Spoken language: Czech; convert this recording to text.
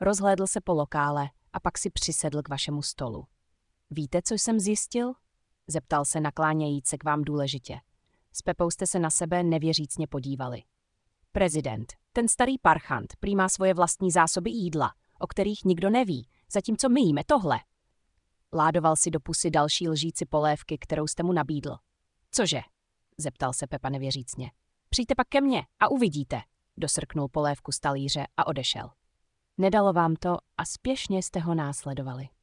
Rozhlédl se po lokále a pak si přisedl k vašemu stolu. Víte, co jsem zjistil? Zeptal se, naklánějíc se k vám důležitě. S Pepou jste se na sebe nevěřícně podívali. Prezident, ten starý parchant, prý má svoje vlastní zásoby jídla, o kterých nikdo neví, zatímco my jíme tohle. Ládoval si do pusy další lžíci polévky, kterou jste mu nabídl. Cože? Zeptal se Pepa nevěřícně. Přijďte pak ke mně a uvidíte. Dosrknul polévku z talíře a odešel. Nedalo vám to a spěšně jste ho následovali.